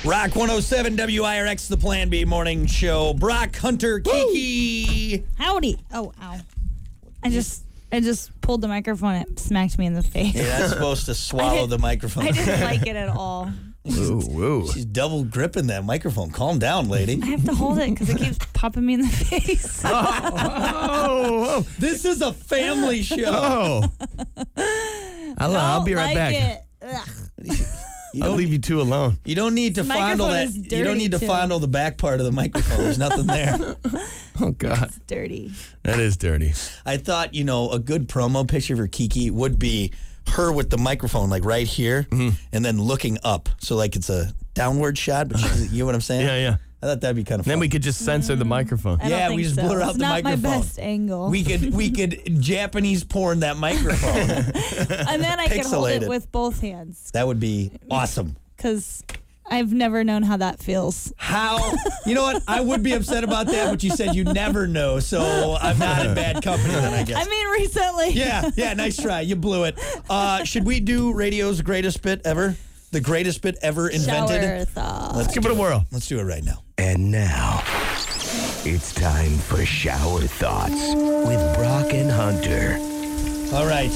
Rock 107 WIRX, the Plan B morning show. Brock, Hunter, Kiki. Howdy. Oh, ow. I just pulled the microphone and it smacked me in the face. You're not supposed to swallow the microphone. I didn't like it at all. Ooh. She's double gripping that microphone. Calm down, lady. I have to hold it because it keeps popping me in the face. Oh. This is a family show. Oh. I'll be right back. I'll leave you two alone. You don't need to fondle microphone that. is You don't need to dirty, too. fondle the back part of the microphone. There's nothing there. Oh, God. It's dirty. That is dirty. I thought, a good promo picture for Kiki would be her with the microphone, like right here, and then looking up. So, like, it's a downward shot, but you know what I'm saying? Yeah. I thought that'd be kind of fun. Then we could just censor the microphone. I don't Yeah, think we just so. blur out It's the not microphone. my best angle. We could Japanese porn that microphone. And then I could hold pixelated. it with both hands That would be awesome. because I've never known how that feels. How? You know what? I would be upset about that, but you said you never know, so I'm not in bad company then, I guess. I mean, recently. Yeah, nice try. You blew it. Should we do radio's greatest bit ever? The greatest bit ever invented? Shower thought. Let's Give it a whirl. Let's do it right now. And now, it's time for Shower Thoughts with Brock and Hunter. All right.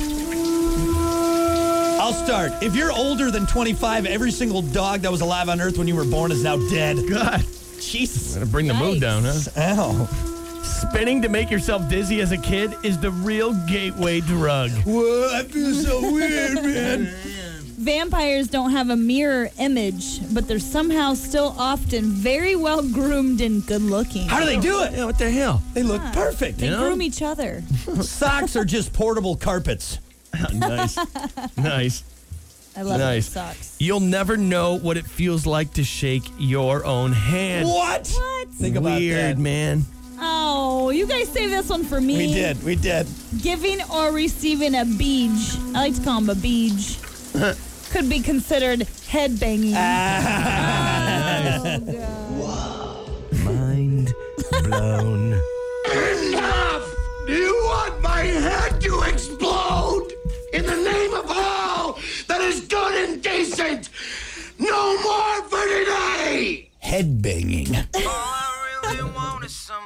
I'll start. If you're older than 25, every single dog that was alive on Earth when you were born is now dead. God. Jesus. Gotta bring the mood down, huh? Ow. Spinning to make yourself dizzy as a kid is the real gateway drug. Whoa, I feel so weird, man. Vampires don't have a mirror image, but they're somehow still often very well groomed and good looking. How do they do it? Yeah, what the hell? They look perfect. They know? groom each other. Socks are just portable carpets. Nice. Nice. I love Nice. those socks. You'll never know what it feels like to shake your own hand. What? What? Think about Weird, that. man. Oh, you guys save this one for me. We did. Giving or receiving a beej. I like to call them a beej. Could be considered head banging. Mind blown. Enough! Do you want my head to explode? In the name of all that is good and decent, no more for today! Head banging. All I really want is some